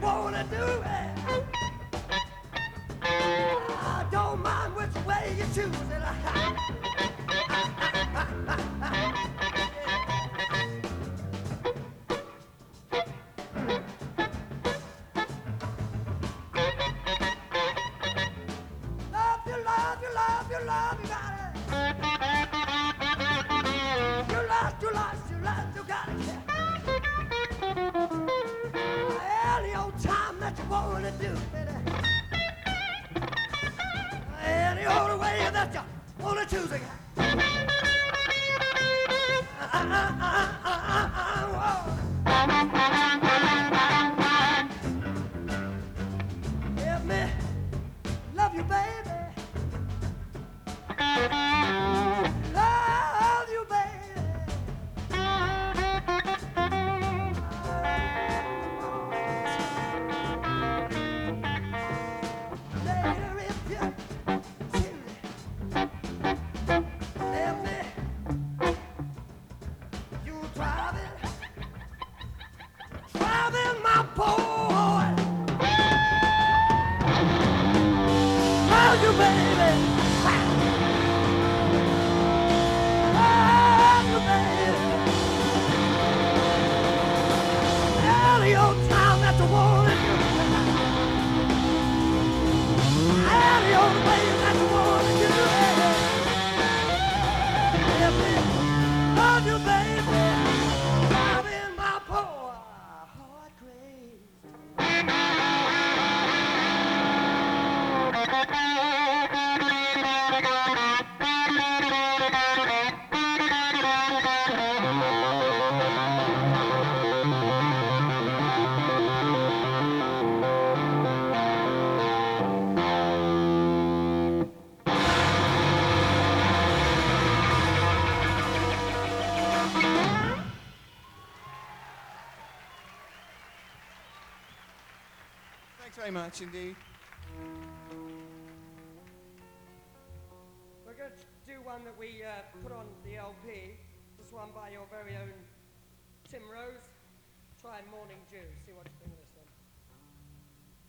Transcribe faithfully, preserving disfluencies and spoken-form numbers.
wanna do it. I don't mind which way you choose it. Love you, love you, love you, love you, got it. You lost, you lost, you lost, you got it. Any old time that you wanna do it. Any old way that you wanna choose it. Uh, uh, uh, uh, uh, uh, Let me love you, baby. Love you, baby. Later, if you choose it, let me. You driving, driving my boy. Love you, baby. Love you, baby. Any old time that you wanna do. Any old way that you wanna do it. Let me love you, baby. Driving my poor heart crazy. Thanks very much indeed. We're going to do one that we uh, put on the L P. This one by your very own Tim Rose. Try Morning Dew. See what you think of it.